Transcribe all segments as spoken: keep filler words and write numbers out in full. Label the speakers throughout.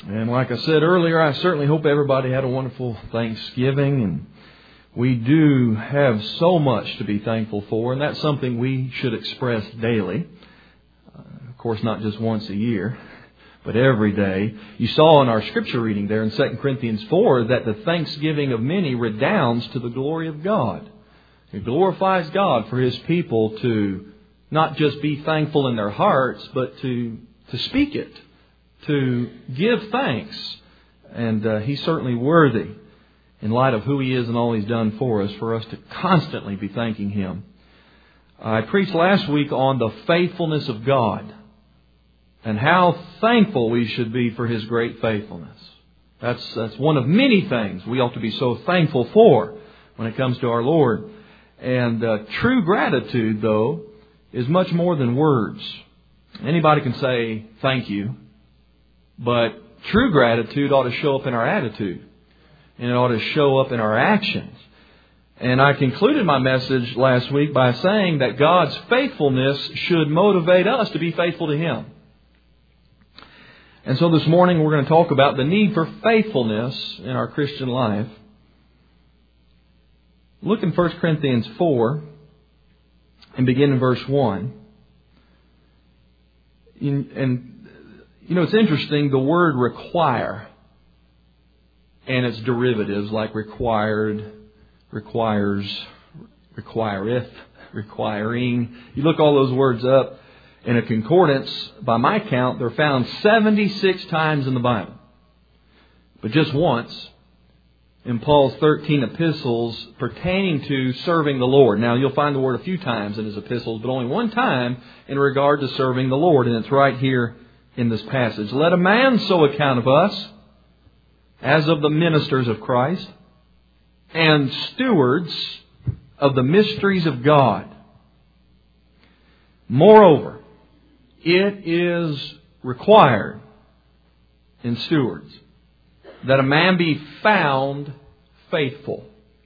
Speaker 1: And like I said earlier, I certainly hope everybody had a wonderful Thanksgiving. And we do have so much to be thankful for, and that's something we should express daily. Uh, of course, not just once a year, but every day. You saw in our scripture reading there in Second Corinthians four that the thanksgiving of many redounds to the glory of God. It glorifies God for His people to not just be thankful in their hearts, but to, to speak it, to give thanks. And uh, He's certainly worthy, in light of who He is and all He's done for us, for us to constantly be thanking Him. I preached last week on the faithfulness of God and how thankful we should be for His great faithfulness. That's, that's one of many things we ought to be so thankful for when it comes to our Lord. And uh, true gratitude, though, is much more than words. Anybody can say thank you, but true gratitude ought to show up in our attitude, and it ought to show up in our actions. And I concluded my message last week by saying that God's faithfulness should motivate us to be faithful to Him. And so this morning we're going to talk about the need for faithfulness in our Christian life. Look in First Corinthians four and begin in verse one. And, you know, it's interesting, the word require and its derivatives like required, requires, requireth, requiring. You look all those words up in a concordance, by my count, they're found seventy-six times in the Bible. But just once in Paul's thirteen epistles pertaining to serving the Lord. Now, you'll find the word a few times in his epistles, but only one time in regard to serving the Lord. And it's right here in this passage. Let a man so account of us as of the ministers of Christ and stewards of the mysteries of God. Moreover, it is required in stewards that a man be found faithful.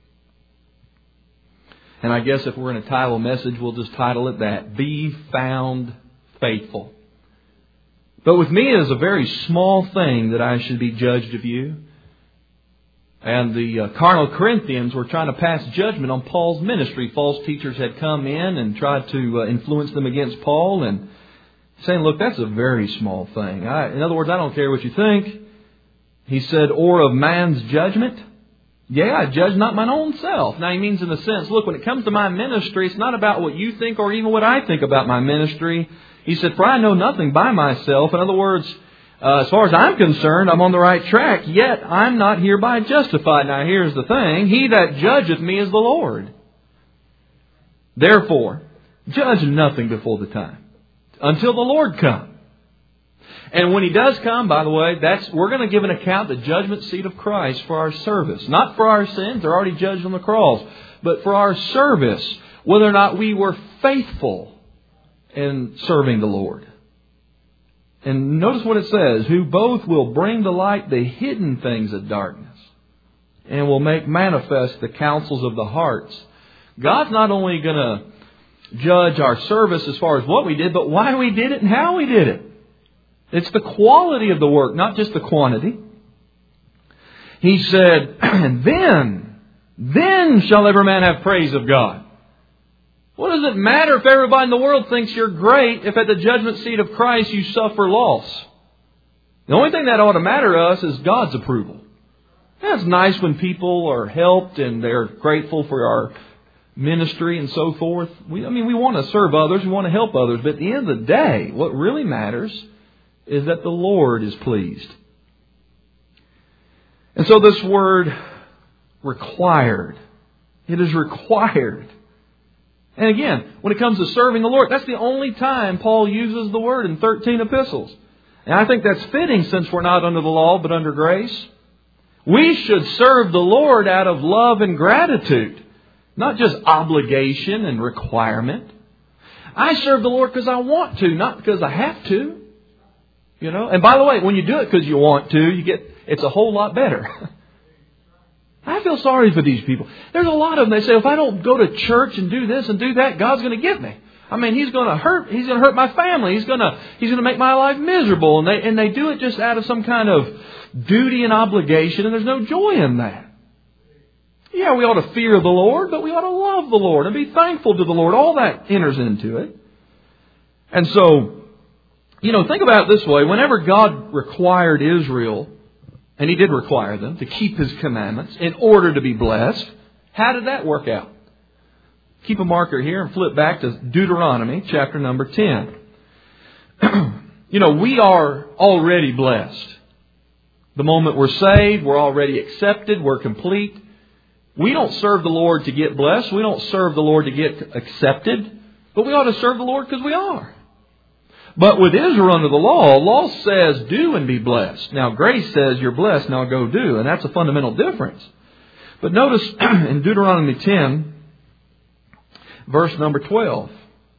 Speaker 1: And I guess if we're going to title a message, we'll just title it that. Be found faithful. But with me, it is a very small thing that I should be judged of you. And the uh, carnal Corinthians were trying to pass judgment on Paul's ministry. False teachers had come in and tried to uh, influence them against Paul, and saying, look, that's a very small thing. I, in other words, I don't care what you think. He said, or of man's judgment. Yeah, I judge not mine own self. Now he means in a sense, look, when it comes to my ministry, it's not about what you think or even what I think about my ministry. He said, for I know nothing by myself. In other words, uh, as far as I'm concerned, I'm on the right track, yet I'm not hereby justified. Now here's the thing. He that judgeth me is the Lord. Therefore, judge nothing before the time, until the Lord come. And when He does come, by the way, that's we're going to give an account, the judgment seat of Christ, for our service. Not for our sins, they're already judged on the cross. But for our service, whether or not we were faithful in serving the Lord. And notice what it says, who both will bring to light the hidden things of darkness and will make manifest the counsels of the hearts. God's not only going to judge our service as far as what we did, but why we did it and how we did it. It's the quality of the work, not just the quantity. He said, then, then shall every man have praise of God. What does it matter if everybody in the world thinks you're great if at the judgment seat of Christ you suffer loss? The only thing that ought to matter to us is God's approval. Yeah, it's nice when people are helped and they're grateful for our ministry and so forth. We, I mean, we want to serve others, we want to help others, but at the end of the day, what really matters is that the Lord is pleased. And so this word required, it is required. And again, when it comes to serving the Lord, that's the only time Paul uses the word in thirteen epistles. And I think that's fitting since we're not under the law but under grace. We should serve the Lord out of love and gratitude, not just obligation and requirement. I serve the Lord because I want to, not because I have to. You know, and by the way, when you do it because you want to, you get it's a whole lot better. I feel sorry for these people. There's a lot of them. They say, if I don't go to church and do this and do that, God's going to get me. I mean, he's going to hurt, he's going to hurt my family. He's going to, he's going to make my life miserable. And they, and they do it just out of some kind of duty and obligation, and there's no joy in that. Yeah, we ought to fear the Lord, but we ought to love the Lord and be thankful to the Lord. All that enters into it. And so, you know, think about it this way. Whenever God required Israel, and He did require them to keep His commandments in order to be blessed, how did that work out? Keep a marker here and flip back to Deuteronomy chapter number ten. You know, we are already blessed. The moment we're saved, we're already accepted, we're complete. We don't serve the Lord to get blessed. We don't serve the Lord to get accepted. But we ought to serve the Lord because we are. But with Israel under the law, law says do and be blessed. Now grace says you're blessed, now go do. And that's a fundamental difference. But notice in Deuteronomy ten, verse number twelve.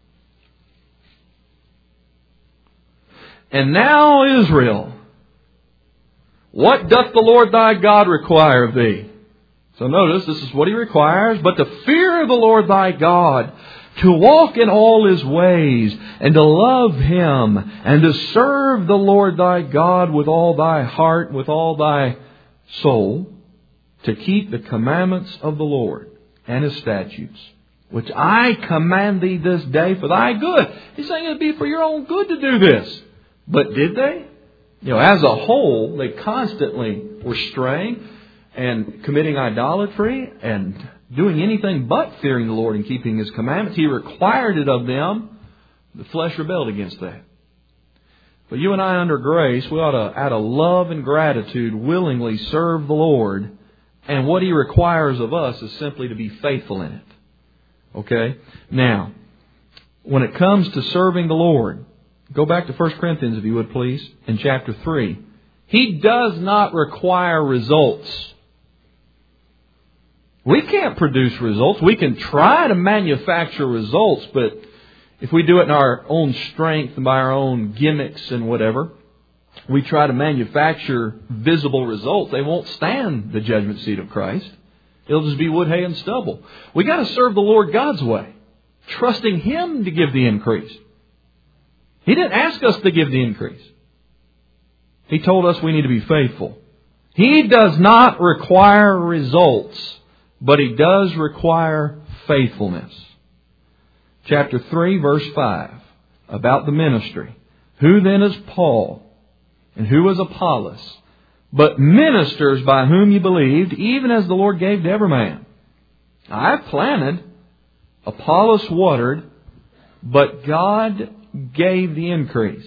Speaker 1: And now Israel, what doth the Lord thy God require of thee? So notice, this is what He requires. But to fear the Lord thy God, to walk in all His ways, and to love Him, and to serve the Lord thy God with all thy heart, with all thy soul, to keep the commandments of the Lord and His statutes, which I command thee this day for thy good. He's saying it'd be for your own good to do this. But did they? You know, as a whole, they constantly were straying and committing idolatry and doing anything but fearing the Lord and keeping His commandments. He required it of them. The flesh rebelled against that. But you and I, under grace, we ought to, out of love and gratitude, willingly serve the Lord. And what He requires of us is simply to be faithful in it. Okay? Now, when it comes to serving the Lord, go back to First Corinthians, if you would please, in chapter three. He does not require results. We can't produce results. We can try to manufacture results, but if we do it in our own strength and by our own gimmicks and whatever, we try to manufacture visible results, they won't stand the judgment seat of Christ. It'll just be wood, hay, and stubble. We got to serve the Lord God's way, trusting Him to give the increase. He didn't ask us to give the increase. He told us we need to be faithful. He does not require results, but He does require faithfulness. Chapter three, verse five, about the ministry. Who then is Paul, and who is Apollos, but ministers by whom you believed, even as the Lord gave to every man? I planted, Apollos watered, but God gave the increase.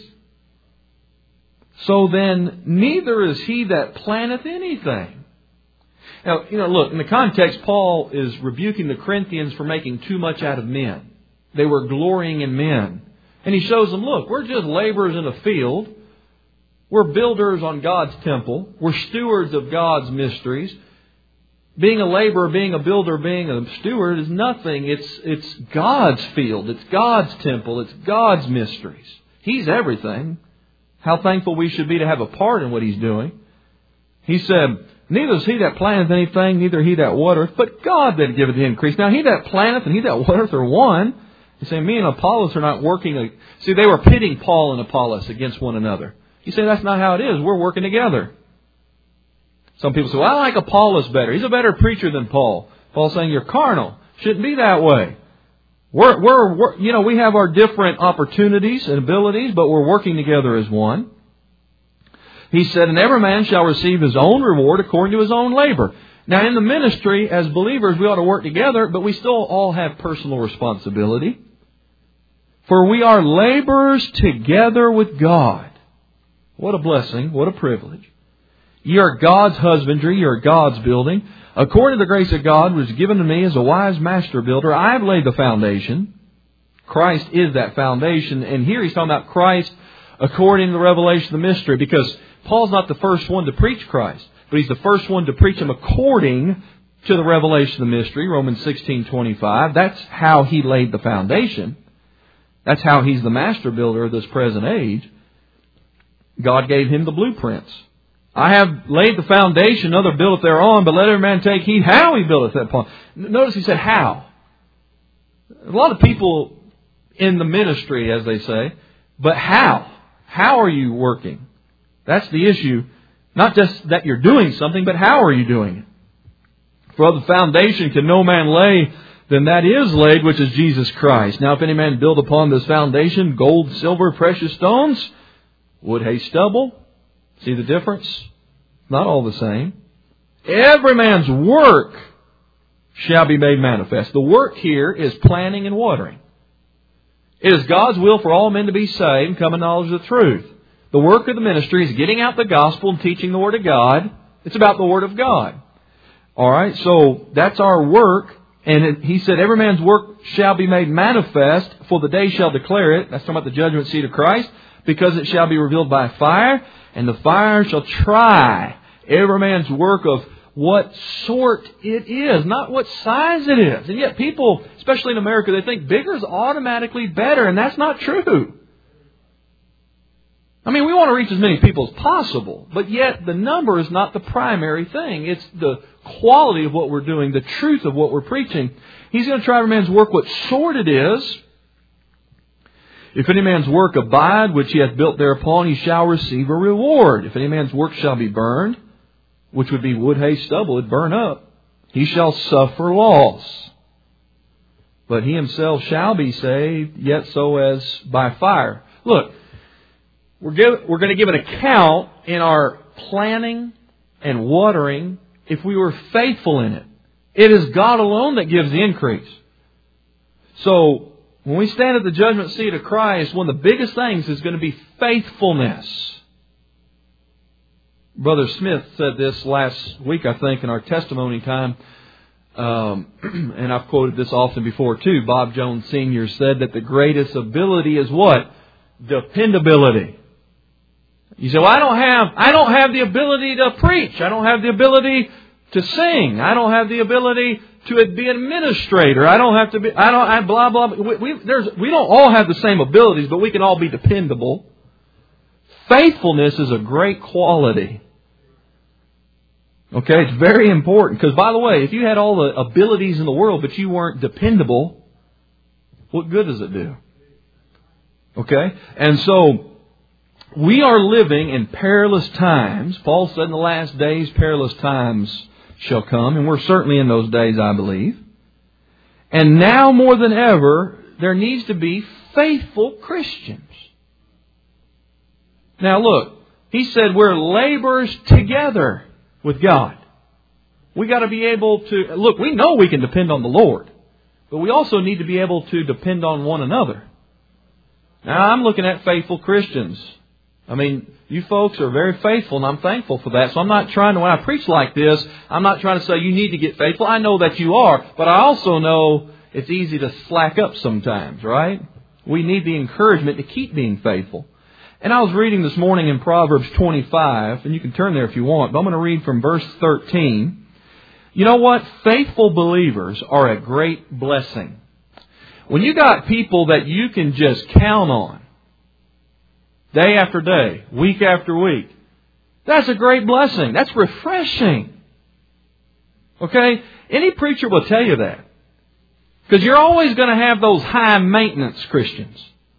Speaker 1: So then, neither is he that planteth anything. Now, you know, look, in the context, Paul is rebuking the Corinthians for making too much out of men. They were glorying in men. And he shows them, look, we're just laborers in a field. We're builders on God's temple. We're stewards of God's mysteries. Being a laborer, being a builder, being a steward is nothing. It's, it's God's field. It's God's temple. It's God's mysteries. He's everything. How thankful we should be to have a part in what He's doing. He said, neither is he that planteth anything, neither he that watereth, but God that giveth the increase. Now he that planteth and he that watereth are one. You say, me and Apollos are not working. See, they were pitting Paul and Apollos against one another. You say, that's not how it is. We're working together. Some people say, well, I like Apollos better. He's a better preacher than Paul. Paul's saying you're carnal. Shouldn't be that way. We're, we're, we're, you know, we have our different opportunities and abilities, but we're working together as one. He said, and every man shall receive his own reward according to his own labor. Now, in the ministry, as believers, we ought to work together, but we still all have personal responsibility. For we are laborers together with God. What a blessing. What a privilege. Ye are God's husbandry. Ye are God's building. According to the grace of God which was given to me as a wise master builder, I have laid the foundation. Christ is that foundation. And here he's talking about Christ according to the revelation of the mystery. Because Paul's not the first one to preach Christ, but he's the first one to preach Him according to the revelation of the mystery. Romans sixteen twenty-five. That's how he laid the foundation. That's how he's the master builder of this present age. God gave him the blueprints. I have laid the foundation, another buildeth thereon, but let every man take heed how he buildeth that upon. Notice he said how. A lot of people in the ministry, as they say. But how? How are you working? That's the issue. Not just that you're doing something, but how are you doing it? For the foundation can no man lay, then that is laid, which is Jesus Christ. Now if any man build upon this foundation gold, silver, precious stones, wood, hay, stubble. See the difference? Not all the same. Every man's work shall be made manifest. The work here is planting and watering. It is God's will for all men to be saved and come in knowledge of the truth. The work of the ministry is getting out the gospel and teaching the Word of God. It's about the Word of God. All right, so that's our work. And it, he said, every man's work shall be made manifest, for the day shall declare it. That's talking about the judgment seat of Christ. Because it shall be revealed by fire, and the fire shall try every man's work of what sort it is, not what size it is. And yet people, especially in America, they think bigger is automatically better, and that's not true. I mean, we want to reach as many people as possible, but yet the number is not the primary thing. It's the quality of what we're doing, the truth of what we're preaching. He's going to try every man's work what sort it is. If any man's work abide, which he hath built thereupon, he shall receive a reward. If any man's work shall be burned, which would be wood, hay, stubble, it'd burn up, he shall suffer loss. But he himself shall be saved, yet so as by fire. Look, we're, give, we're going to give an account in our planting and watering if we were faithful in it. It is God alone that gives the increase. So, when we stand at the judgment seat of Christ, one of the biggest things is going to be faithfulness. Brother Smith said this last week, I think, in our testimony time. Um, and I've quoted this often before too. Bob Jones Senior said that the greatest ability is what? Dependability. You say, well, I don't have, I don't have the ability to preach. I don't have the ability to sing. I don't have the ability to be an administrator. I don't have to be, I don't, I blah, blah, blah. We, we, there's, we don't all have the same abilities, but we can all be dependable. Faithfulness is a great quality. Okay, it's very important. Because, by the way, if you had all the abilities in the world, but you weren't dependable, what good does it do? Okay? And so, we are living in perilous times. Paul said in the last days, perilous times shall come. And we're certainly in those days, I believe. And now more than ever, there needs to be faithful Christians. Now look, he said we're laborers together with God. We got to be able to, look, we know we can depend on the Lord. But we also need to be able to depend on one another. Now I'm looking at faithful Christians. I mean, you folks are very faithful, and I'm thankful for that. So I'm not trying to, when I preach like this, I'm not trying to say you need to get faithful. I know that you are, but I also know it's easy to slack up sometimes, right? We need the encouragement to keep being faithful. And I was reading this morning in Proverbs twenty-five, and you can turn there if you want, but I'm going to read from verse thirteen. You know what? Faithful believers are a great blessing. When you got people that you can just count on, day after day, week after week, that's a great blessing. That's refreshing. Okay? Any preacher will tell you that. Because you're always going to have those high maintenance Christians.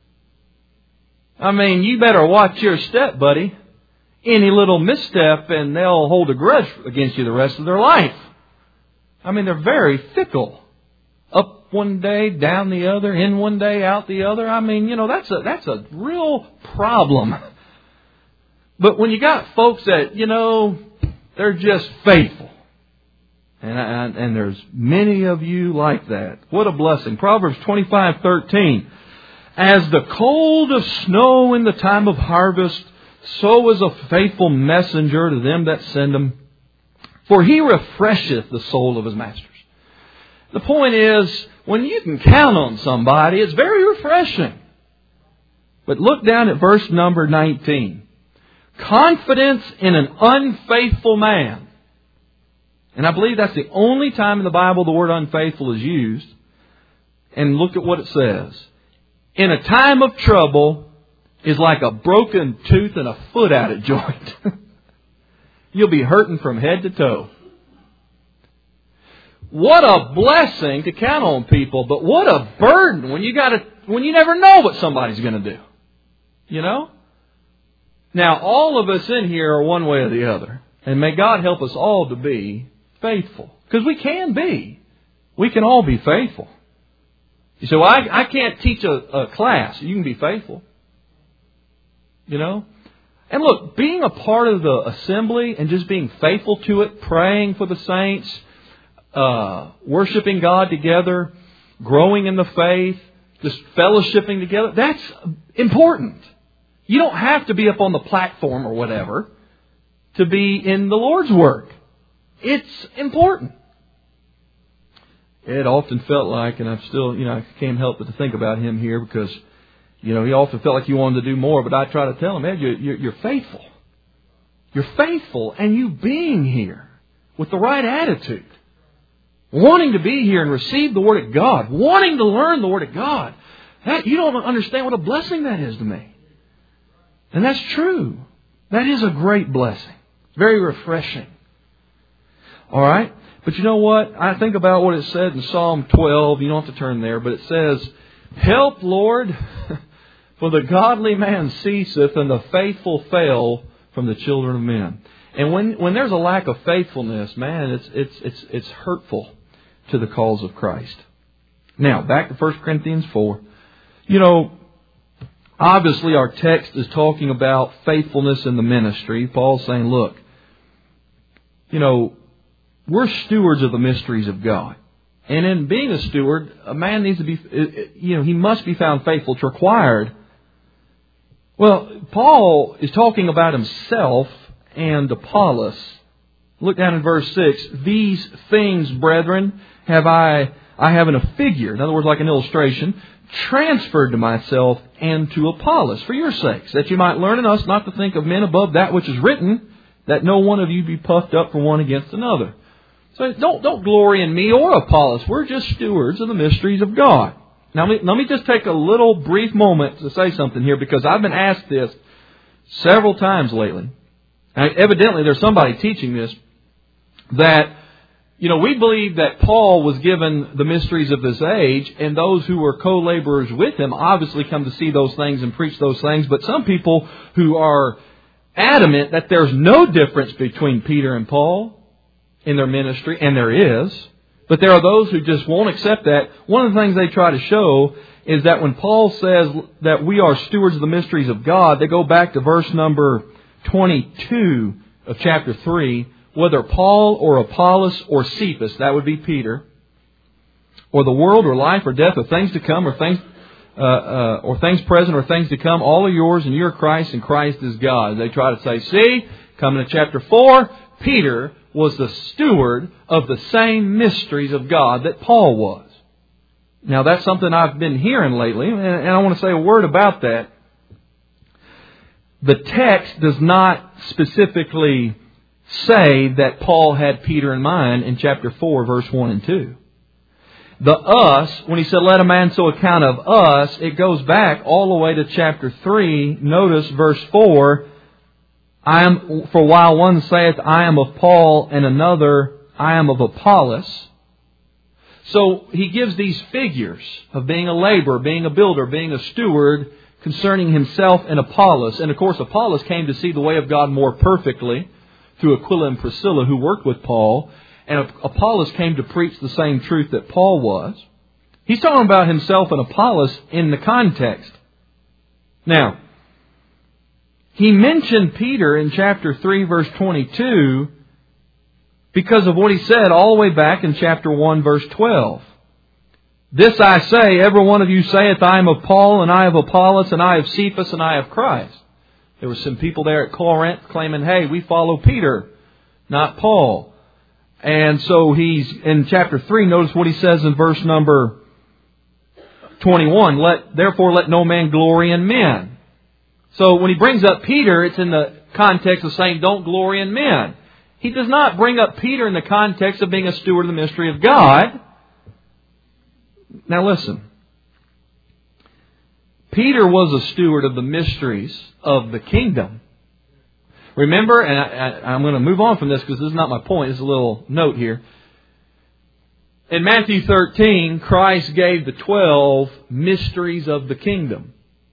Speaker 1: I mean, you better watch your step, buddy. Any little misstep and they'll hold a grudge against you the rest of their life. I mean, they're very fickle. Up one day, down the other, in one day, out the other. I mean, you know, that's a, that's a real problem. But when you got folks that, you know, they're just faithful. And, and, and there's many of you like that. What a blessing. Proverbs twenty-five thirteen. As the cold of snow in the time of harvest, so is a faithful messenger to them that send him. For he refresheth the soul of his masters. The point is, when you can count on somebody, it's very refreshing. But look down at verse number nineteen. Confidence in an unfaithful man. And I believe that's the only time in the Bible the word unfaithful is used. And look at what it says. In a time of trouble is like a broken tooth and a foot out of joint. You'll be hurting from head to toe. What a blessing to count on people, but what a burden when you got to when you never know what somebody's going to do. You know? Now, all of us in here are one way or the other. And may God help us all to be faithful. Because we can be. We can all be faithful. You say, well, I, I can't teach a, a class. You can be faithful. You know? And look, being a part of the assembly and just being faithful to it, praying for the saints, uh, worshiping God together, growing in the faith, just fellowshipping together, that's important. You don't have to be up on the platform or whatever to be in the Lord's work. It's important. It often felt like, and I'm still, you know, I can't help but to think about him here because, you know, he often felt like he wanted to do more, but I try to tell him, Ed, you're, you're, you're faithful. You're faithful, and you being here with the right attitude, wanting to be here and receive the Word of God, wanting to learn the Word of God, that, you don't understand what a blessing that is to me. And that's true. That is a great blessing. Very refreshing. All right? But you know what? I think about what it said in Psalm twelve. You don't have to turn there, but it says, help, Lord, for the godly man ceaseth, and the faithful fail from the children of men. And when, when there's a lack of faithfulness, man, it's, it's, it's, it's hurtful to the cause of Christ. Now, back to First Corinthians four. You know, obviously our text is talking about faithfulness in the ministry. Paul's saying, look, you know, we're stewards of the mysteries of God. And in being a steward, a man needs to be, you know, he must be found faithful. It's required. Well, Paul is talking about himself and Apollos. Look down in verse six. These things, brethren, have I, I have in a figure, in other words, like an illustration, transferred to myself and to Apollos for your sakes, that you might learn in us not to think of men above that which is written, that no one of you be puffed up for one against another. So don't, don't glory in me or Apollos. We're just stewards of the mysteries of God. Now, let me, let me just take a little brief moment to say something here, because I've been asked this several times lately. Now, evidently, there's somebody teaching this, that, you know, we believe that Paul was given the mysteries of this age, and those who were co-laborers with him obviously come to see those things and preach those things. But some people who are adamant that there's no difference between Peter and Paul in their ministry, and there is, but there are those who just won't accept that. One of the things they try to show is that when Paul says that we are stewards of the mysteries of God, they go back to verse number twenty-two of chapter three, whether Paul or Apollos or Cephas, that would be Peter, or the world or life or death or things to come or things uh, uh, or things present or things to come, all are yours, and you're Christ, and Christ is God. They try to say, see, coming to chapter four, Peter was the steward of the same mysteries of God that Paul was. Now, that's something I've been hearing lately, and I want to say a word about that. The text does not specifically say that Paul had Peter in mind in chapter four, verse one and two. The us, when he said, let a man so account of us, it goes back all the way to chapter three. Notice verse four. I am, for while one saith, I am of Paul, and another, I am of Apollos. So he gives these figures of being a laborer, being a builder, being a steward, concerning himself and Apollos. And of course, Apollos came to see the way of God more perfectly through Aquila and Priscilla, who worked with Paul. And Apollos came to preach the same truth that Paul was. He's talking about himself and Apollos in the context. Now, he mentioned Peter in chapter three, verse twenty-two, because of what he said all the way back in chapter one, verse twelve. This I say, every one of you saith, I am of Paul, and I of Apollos, and I of Cephas, and I of Christ. There were some people there at Corinth claiming, hey, we follow Peter, not Paul. And so he's, in chapter three, notice what he says in verse number twenty-one. Let, therefore let no man glory in men. So when he brings up Peter, it's in the context of saying, don't glory in men. He does not bring up Peter in the context of being a steward of the mystery of God. Now listen. Peter was a steward of the mysteries of the kingdom. Remember, and I, I, I'm going to move on from this because this is not my point. It's a little note here. In Matthew thirteen, Christ gave the twelve mysteries of the kingdom.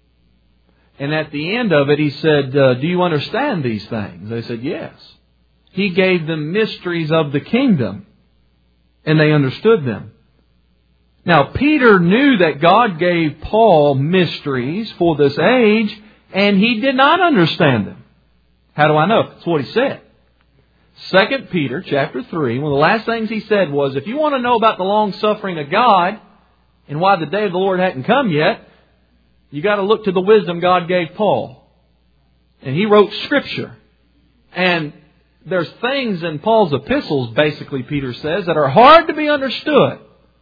Speaker 1: And at the end of it, He said, uh, do you understand these things? They said, yes. He gave them mysteries of the kingdom. And they understood them. Now, Peter knew that God gave Paul mysteries for this age, and he did not understand them. How do I know? That's what he said. Second Peter chapter three, one of the last things he said was, if you want to know about the long suffering of God and why the day of the Lord hadn't come yet, you got to look to the wisdom God gave Paul. And he wrote Scripture. And there's things in Paul's epistles, basically, Peter says, that are hard to be understood.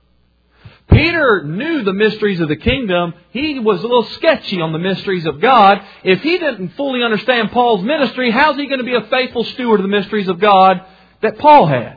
Speaker 1: Peter knew the mysteries of the kingdom. He was a little sketchy on the mysteries of God. If he didn't fully understand Paul's ministry, how's he going to be a faithful steward of the mysteries of God that Paul had?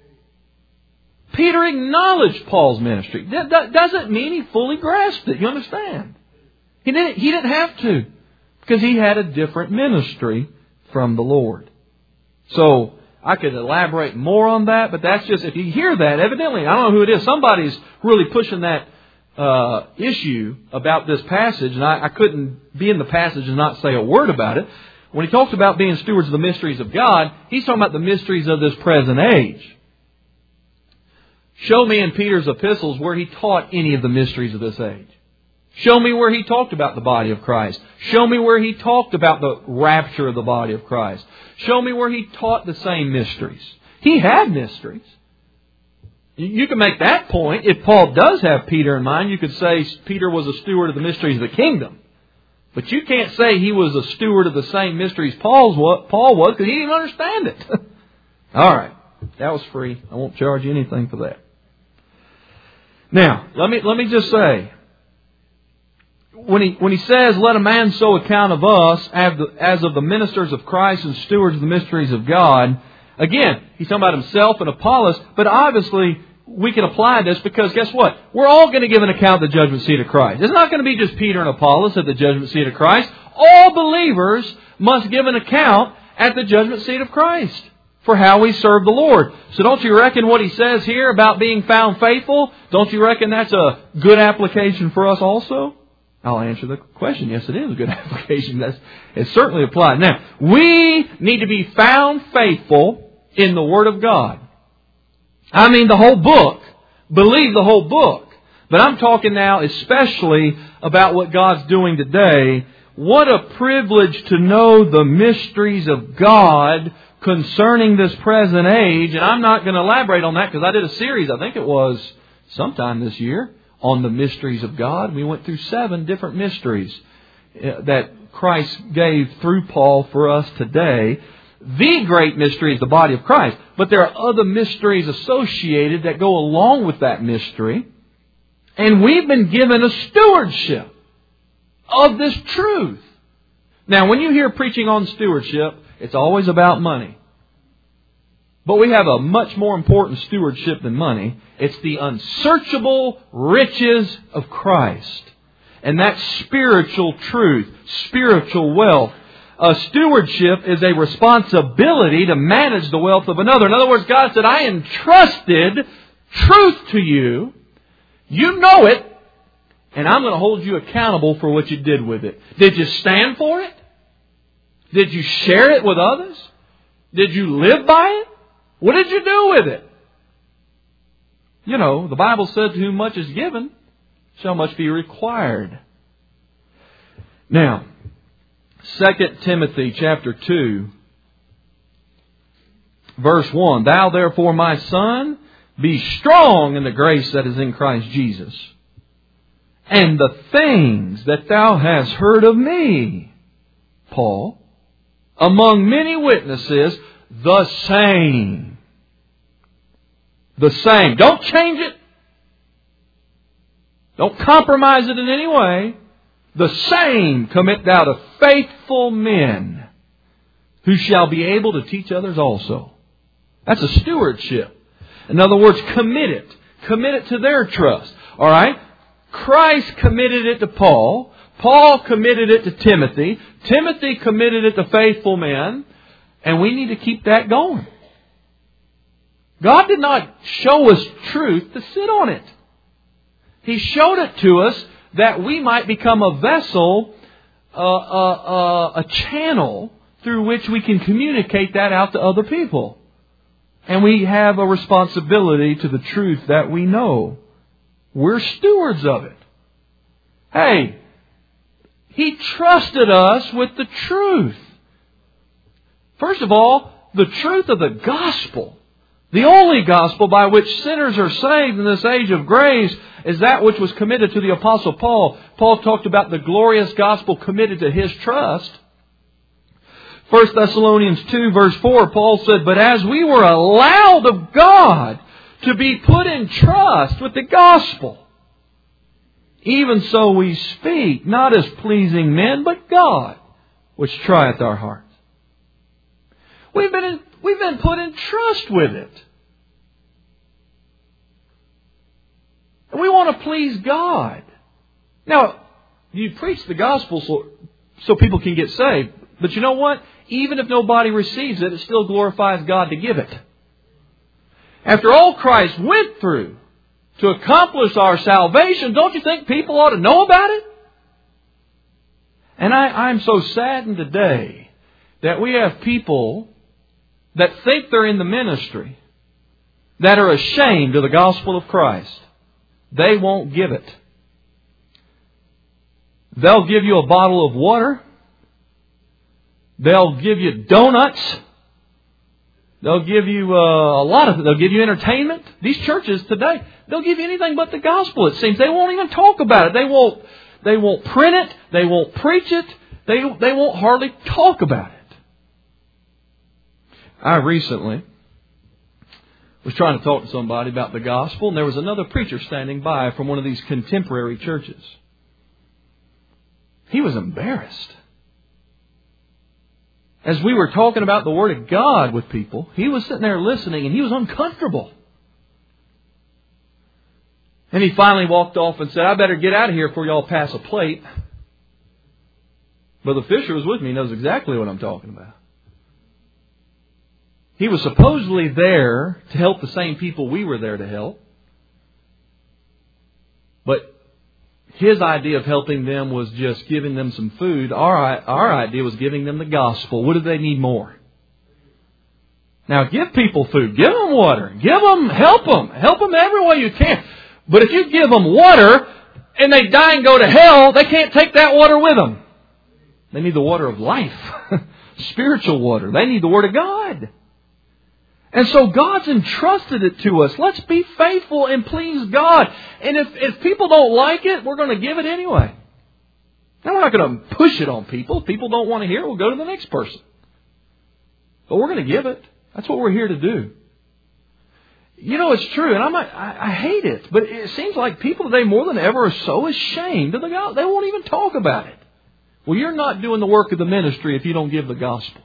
Speaker 1: Peter acknowledged Paul's ministry. That doesn't mean he fully grasped it. You understand? He didn't, he didn't have to, because he had a different ministry from the Lord. So, I could elaborate more on that, but that's just, if you hear that, evidently, I don't know who it is, somebody's really pushing that uh, issue about this passage, and I, I couldn't be in the passage and not say a word about it. When he talks about being stewards of the mysteries of God, he's talking about the mysteries of this present age. Show me in Peter's epistles where he taught any of the mysteries of this age. Show me where he talked about the body of Christ. Show me where he talked about the rapture of the body of Christ. Show me where he taught the same mysteries. He had mysteries. You can make that point. If Paul does have Peter in mind, you could say Peter was a steward of the mysteries of the kingdom. But you can't say he was a steward of the same mysteries Paul's what Paul was, because he didn't understand it. All right. That was free. I won't charge you anything for that. Now, let me let me just say, When he, when he says, let a man so account of us as of the ministers of Christ and stewards of the mysteries of God, again, he's talking about himself and Apollos, but obviously we can apply this because guess what? We're all going to give an account at the judgment seat of Christ. It's not going to be just Peter and Apollos at the judgment seat of Christ. All believers must give an account at the judgment seat of Christ for how we serve the Lord. So don't you reckon what he says here about being found faithful, don't you reckon that's a good application for us also? I'll answer the question. Yes, it is a good application. That's, it's certainly applied. Now, we need to be found faithful in the Word of God. I mean the whole book. Believe the whole book. But I'm talking now especially about what God's doing today. What a privilege to know the mysteries of God concerning this present age. And I'm not going to elaborate on that because I did a series, I think it was sometime this year, on the mysteries of God. We went through seven different mysteries that Christ gave through Paul for us today. The great mystery is the body of Christ. But there are other mysteries associated that go along with that mystery. And we've been given a stewardship of this truth. Now, when you hear preaching on stewardship, it's always about money. But we have a much more important stewardship than money. It's the unsearchable riches of Christ. And that's spiritual truth, spiritual wealth. A stewardship is a responsibility to manage the wealth of another. In other words, God said, I entrusted truth to you. You know it. And I'm going to hold you accountable for what you did with it. Did you stand for it? Did you share it with others? Did you live by it? What did you do with it? You know, the Bible said, to whom much is given, shall much be required. Now, Second Timothy chapter two, verse one. Thou therefore, my son, be strong in the grace that is in Christ Jesus. And the things that thou hast heard of me, Paul, among many witnesses, the same. The same. Don't change it. Don't compromise it in any way. The same commit thou to faithful men, who shall be able to teach others also. That's a stewardship. In other words, commit it. Commit it to their trust. All right? Christ committed it to Paul. Paul committed it to Timothy. Timothy committed it to faithful men. And we need to keep that going. God did not show us truth to sit on it. He showed it to us that we might become a vessel, uh, uh, uh, a channel through which we can communicate that out to other people. And we have a responsibility to the truth that we know. We're stewards of it. Hey, He trusted us with the truth. First of all, the truth of the gospel. The only gospel by which sinners are saved in this age of grace is that which was committed to the Apostle Paul. Paul talked about the glorious gospel committed to his trust. First Thessalonians two verse four, Paul said, "But as we were allowed of God to be put in trust with the gospel, even so we speak, not as pleasing men, but God, which trieth our hearts." We've been in, we've been put in trust with it. And we want to please God. Now, you preach the gospel so, so people can get saved. But you know what? Even if nobody receives it, it still glorifies God to give it. After all Christ went through to accomplish our salvation, don't you think people ought to know about it? And I, I'm so saddened today that we have people that think they're in the ministry that are ashamed of the gospel of Christ. They won't give it. They'll give you a bottle of water. They'll give you donuts. They'll give you uh, a lot of. They'll give you entertainment. These churches today, they'll give you anything but the gospel. It seems they won't even talk about it. They won't. They won't print it. They won't preach it. They they won't hardly talk about it. I recently was trying to talk to somebody about the gospel, and there was another preacher standing by from one of these contemporary churches. He was embarrassed. As we were talking about the Word of God with people, he was sitting there listening, and he was uncomfortable. And he finally walked off and said, "I better get out of here before y'all pass a plate." Brother Fisher was with me. He knows exactly what I'm talking about. He was supposedly there to help the same people we were there to help. But his idea of helping them was just giving them some food. Our, our idea was giving them the gospel. What do they need more? Now, give people food. Give them water. Give them, help them. Help them every way you can. But if you give them water and they die and go to hell, they can't take that water with them. They need the water of life. Spiritual water. They need the Word of God. And so God's entrusted it to us. Let's be faithful and please God. And if, if people don't like it, we're going to give it anyway. Now, we're not going to push it on people. If people don't want to hear it, we'll go to the next person. But we're going to give it. That's what we're here to do. You know, it's true, and I'm not, I, I hate it. But it seems like people today more than ever are so ashamed of the gospel. They won't even talk about it. Well, you're not doing the work of the ministry if you don't give the gospel.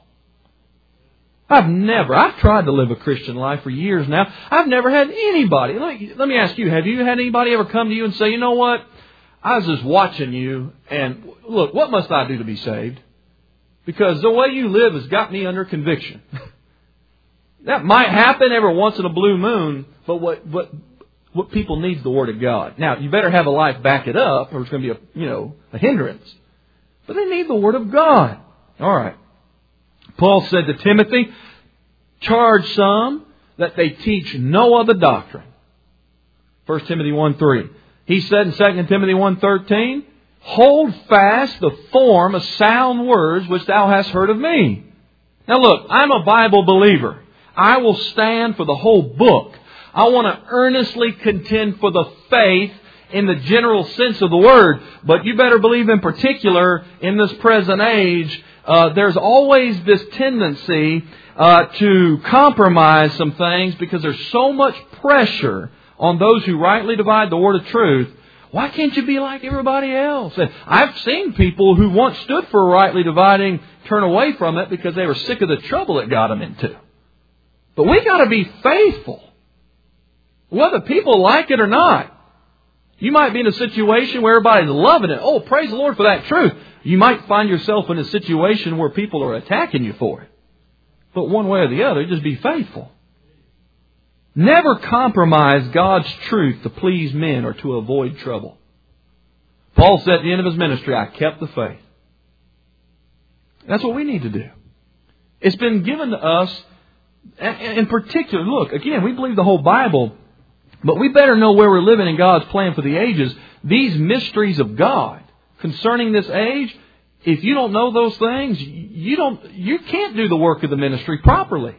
Speaker 1: I've never, I've tried to live a Christian life for years now. I've never had anybody, let me, let me ask you, have you had anybody ever come to you and say, "You know what? I was just watching you, and look, what must I do to be saved? Because the way you live has got me under conviction." That might happen every once in a blue moon, but what, what, what people need is the Word of God. Now, you better have a life back it up, or it's going to be a, you know, a hindrance. But they need the Word of God. All right. Paul said to Timothy, "Charge some that they teach no other doctrine." First Timothy one three. He said in Second Timothy one thirteen, "Hold fast the form of sound words which thou hast heard of me." Now look, I'm a Bible believer. I will stand for the whole book. I want to earnestly contend for the faith in the general sense of the word. But you better believe in particular in this present age, Uh, there's always this tendency uh, to compromise some things because there's so much pressure on those who rightly divide the word of truth. Why can't you be like everybody else? And I've seen people who once stood for rightly dividing turn away from it because they were sick of the trouble it got them into. But we got to be faithful, whether people like it or not. You might be in a situation where everybody's loving it. Oh, praise the Lord for that truth. You might find yourself in a situation where people are attacking you for it. But one way or the other, just be faithful. Never compromise God's truth to please men or to avoid trouble. Paul said at the end of his ministry, I kept the faith. That's what we need to do. It's been given to us, in particular, look, again, we believe the whole Bible, but we better know where we're living in God's plan for the ages. These mysteries of God concerning this age, if you don't know those things, you don't, you can't do the work of the ministry properly.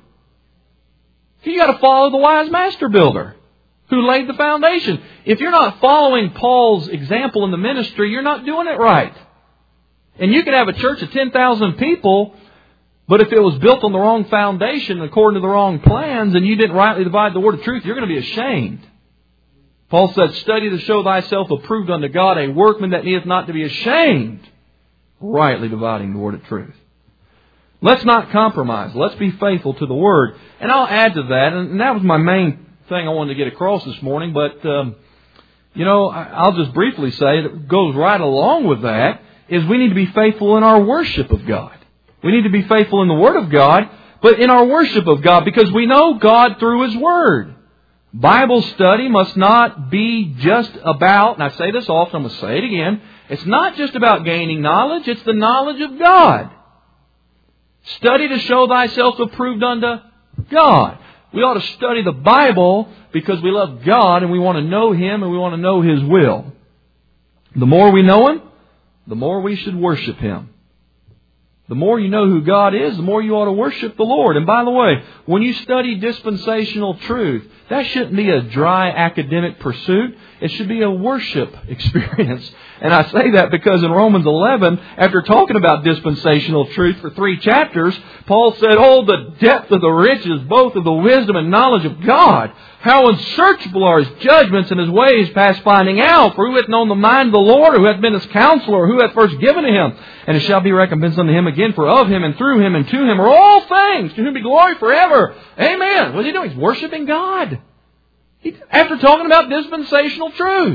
Speaker 1: You got to follow the wise master builder who laid the foundation. If you're not following Paul's example in the ministry, you're not doing it right. And you can have a church of ten thousand people, but if it was built on the wrong foundation, according to the wrong plans, and you didn't rightly divide the word of truth, you're going to be ashamed. Paul said, study to show thyself approved unto God, a workman that needeth not to be ashamed, rightly dividing the word of truth. Let's not compromise. Let's be faithful to the Word. And I'll add to that, and that was my main thing I wanted to get across this morning, but, um, you know, I'll just briefly say that goes right along with that, is we need to be faithful in our worship of God. We need to be faithful in the Word of God, but in our worship of God, because we know God through His Word. Bible study must not be just about, and I say this often, I'm going to say it again, it's not just about gaining knowledge, it's the knowledge of God. Study to show thyself approved unto God. We ought to study the Bible because we love God and we want to know Him and we want to know His will. The more we know Him, the more we should worship Him. The more you know who God is, the more you ought to worship the Lord. And by the way, when you study dispensational truth, that shouldn't be a dry academic pursuit. It should be a worship experience. And I say that because in Romans eleven, after talking about dispensational truth for three chapters, Paul said, oh, the depth of the riches, both of the wisdom and knowledge of God. How unsearchable are His judgments and His ways past finding out. For who hath known the mind of the Lord, or who hath been His counselor, or who hath first given to Him? And it shall be recompensed unto Him again, for of Him and through Him and to Him are all things, to whom be glory forever. Amen. What's he doing? He's worshiping God. He, after talking about dispensational truth.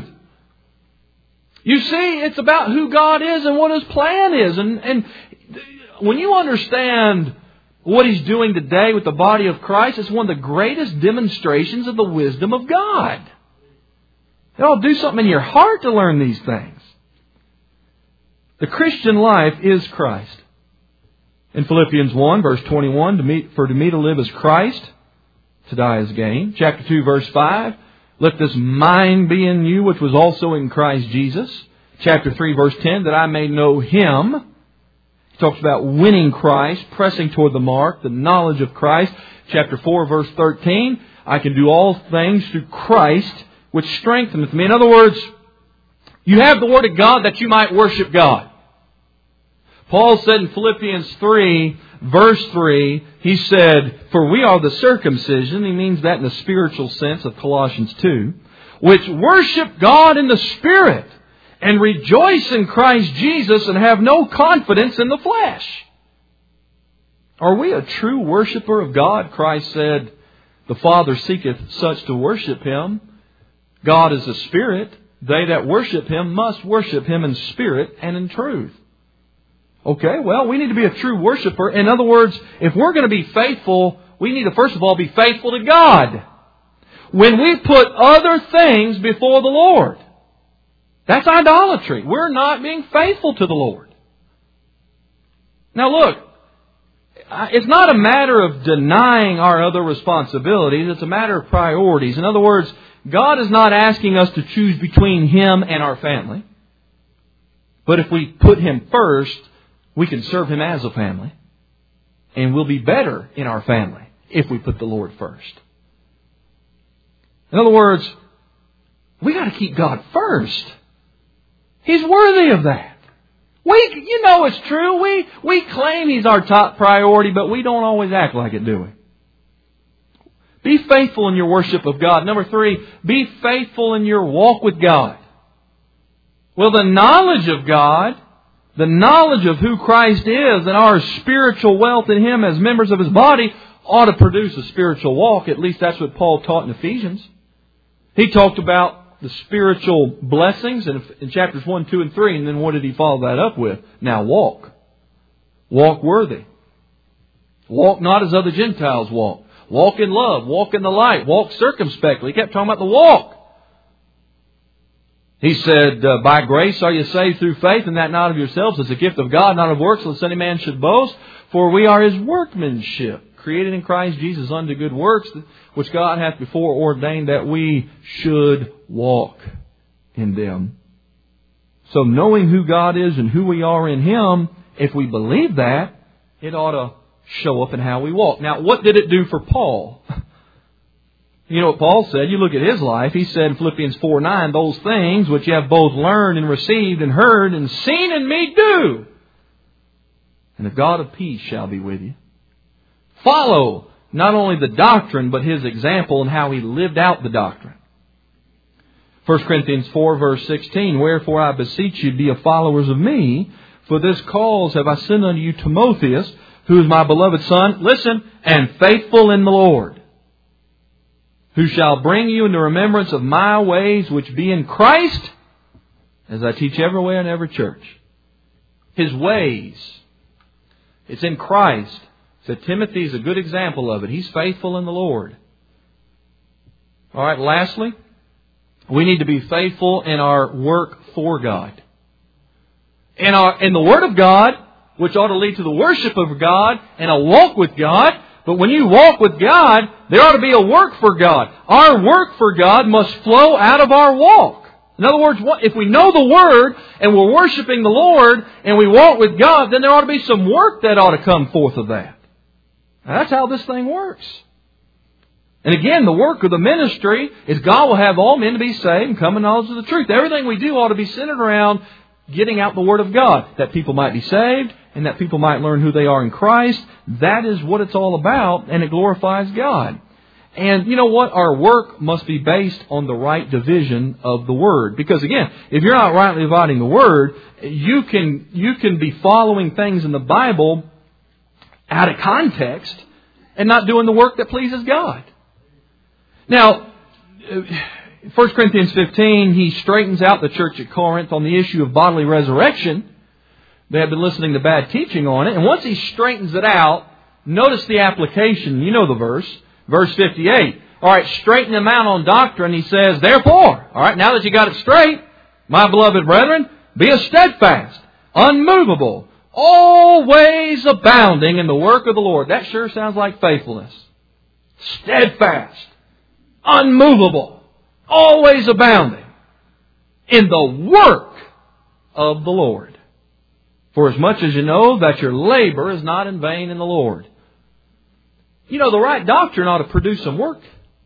Speaker 1: You see, it's about who God is and what His plan is. And, and when you understand what He's doing today with the body of Christ, it's one of the greatest demonstrations of the wisdom of God. It'll do something in your heart to learn these things. The Christian life is Christ. In Philippians one, verse twenty-one, to me, for to me to live is Christ, to die is gain. Chapter two, verse five, let this mind be in you, which was also in Christ Jesus. Chapter three, verse ten, that I may know Him. He talks about winning Christ, pressing toward the mark, the knowledge of Christ. Chapter four, verse thirteen, I can do all things through Christ, which strengtheneth me. In other words, you have the Word of God that you might worship God. Paul said in Philippians three, verse three, he said, for we are the circumcision, he means that in the spiritual sense of Colossians two, which worship God in the Spirit, and rejoice in Christ Jesus, and have no confidence in the flesh. Are we a true worshiper of God? Christ said, the Father seeketh such to worship Him. God is a Spirit. They that worship Him must worship Him in spirit and in truth. Okay, well, we need to be a true worshiper. In other words, if we're going to be faithful, we need to first of all be faithful to God. When we put other things before the Lord, that's idolatry. We're not being faithful to the Lord. Now look, it's not a matter of denying our other responsibilities. It's a matter of priorities. In other words, God is not asking us to choose between Him and our family. But if we put Him first, we can serve Him as a family. And we'll be better in our family if we put the Lord first. In other words, we got to keep God first. He's worthy of that. We, you know it's true. We, we claim He's our top priority, but we don't always act like it, do we? Be faithful in your worship of God. Number three, be faithful in your walk with God. Well, the knowledge of God, the knowledge of who Christ is and our spiritual wealth in Him as members of His body ought to produce a spiritual walk. At least that's what Paul taught in Ephesians. He talked about the spiritual blessings in, in chapters one, two, and three. And then what did he follow that up with? Now walk. Walk worthy. Walk not as other Gentiles walk. Walk in love. Walk in the light. Walk circumspectly. He kept talking about the walk. He said, uh, by grace are you saved through faith, and that not of yourselves. It's a gift of God, not of works, lest any man should boast. For we are His workmanship, created in Christ Jesus unto good works, which God hath before ordained that we should walk in them. So knowing who God is and who we are in Him, if we believe that, it ought to show up in how we walk. Now, what did it do for Paul? You know what Paul said? You look at his life. He said in Philippians four nine, those things which you have both learned and received and heard and seen in me do. And the God of peace shall be with you. Follow not only the doctrine, but His example and how He lived out the doctrine. First Corinthians four verse sixteen, wherefore I beseech you, be followers of me. For this cause have I sent unto you Timotheus, who is my beloved son, listen, and faithful in the Lord, who shall bring you into remembrance of my ways which be in Christ, as I teach everywhere in every church. His ways. It's in Christ. So Timothy is a good example of it. He's faithful in the Lord. All right, lastly, we need to be faithful in our work for God. In, our, in the Word of God, which ought to lead to the worship of God and a walk with God. But when you walk with God, there ought to be a work for God. Our work for God must flow out of our walk. In other words, if we know the Word and we're worshiping the Lord and we walk with God, then there ought to be some work that ought to come forth of that. Now, that's how this thing works. And again, the work of the ministry is God will have all men to be saved and come in knowledge of the truth. Everything we do ought to be centered around getting out the Word of God, that people might be saved and that people might learn who they are in Christ. That is what it's all about, and it glorifies God. And you know what? Our work must be based on the right division of the Word. Because again, if you're not rightly dividing the Word, you can, you can be following things in the Bible out of context and not doing the work that pleases God. Now, First Corinthians fifteen, he straightens out the church at Corinth on the issue of bodily resurrection. They have been listening to bad teaching on it. And once he straightens it out, notice the application. You know the verse. Verse fifty-eight. All right, straighten them out on doctrine. He says, therefore, all right, now that you got it straight, my beloved brethren, be a steadfast, unmovable, always abounding in the work of the Lord. That sure sounds like faithfulness. Steadfast, unmovable, always abounding in the work of the Lord. For as much as you know that your labor is not in vain in the Lord. You know, the right doctrine ought to produce some work.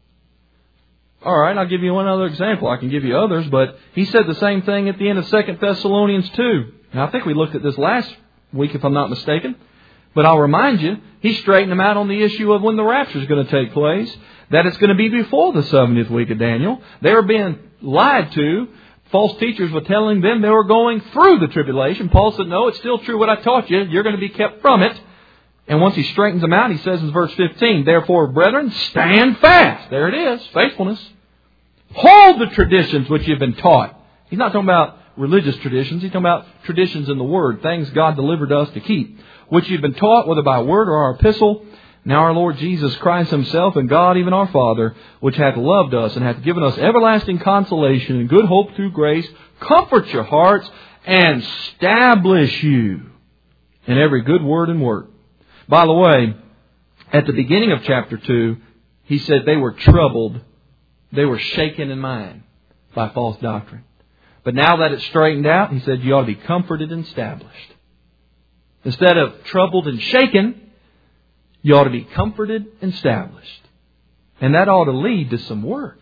Speaker 1: All right, I'll give you one other example. I can give you others, but he said the same thing at the end of Second Thessalonians two. Now, I think we looked at this last week, if I'm not mistaken. But I'll remind you, he straightened them out on the issue of when the rapture is going to take place, that it's going to be before the seventieth week of Daniel. They were being lied to. False teachers were telling them they were going through the tribulation. Paul said, no, it's still true what I taught you. You're going to be kept from it. And once he straightens them out, he says in verse fifteen, therefore, brethren, stand fast. There it is, faithfulness. Hold the traditions which you've been taught. He's not talking about religious traditions. He's talking about traditions in the Word, things God delivered us to keep, which you've been taught, whether by word or our epistle. Now our Lord Jesus Christ Himself and God, even our Father, which hath loved us and hath given us everlasting consolation and good hope through grace, comfort your hearts and establish you in every good word and work. By the way, at the beginning of chapter two, he said they were troubled. They were shaken in mind by false doctrine. But now that it's straightened out, he said you ought to be comforted and established. Instead of troubled and shaken, you ought to be comforted and established. And that ought to lead to some work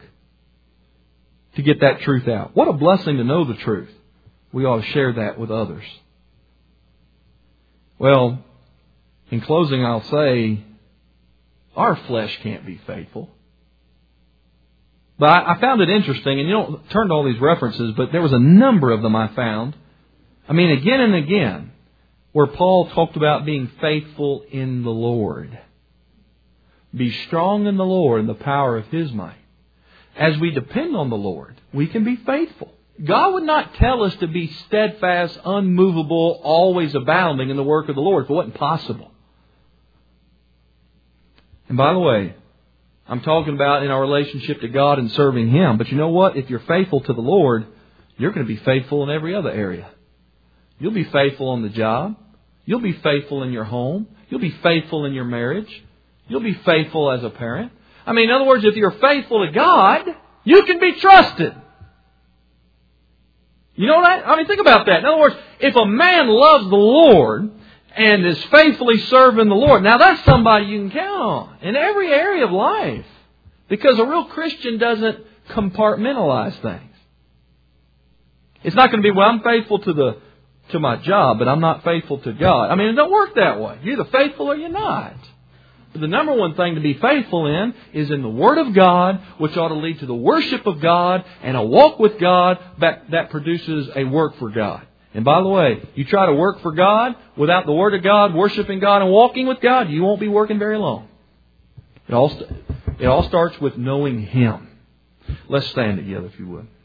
Speaker 1: to get that truth out. What a blessing to know the truth. We ought to share that with others. Well, in closing, I'll say our flesh can't be faithful. But I, I found it interesting, and you don't turn to all these references, but there was a number of them I found. I mean, again and again, where Paul talked about being faithful in the Lord. Be strong in the Lord and the power of His might. As we depend on the Lord, we can be faithful. God would not tell us to be steadfast, unmovable, always abounding in the work of the Lord if it wasn't possible. And by the way, I'm talking about in our relationship to God and serving Him. But you know what? If you're faithful to the Lord, you're going to be faithful in every other area. You'll be faithful on the job. You'll be faithful in your home. You'll be faithful in your marriage. You'll be faithful as a parent. I mean, in other words, if you're faithful to God, you can be trusted. You know what? I mean, think about that. In other words, if a man loves the Lord and is faithfully serving the Lord, now that's somebody you can count on in every area of life. Because a real Christian doesn't compartmentalize things. It's not going to be, well, I'm faithful to the to my job, but I'm not faithful to God. I mean, it don't work that way. You're either faithful or you're not. But the number one thing to be faithful in is in the Word of God, which ought to lead to the worship of God and a walk with God that, that produces a work for God. And by the way, you try to work for God without the Word of God, worshiping God and walking with God, you won't be working very long. It all, it all starts with knowing Him. Let's stand together if you would.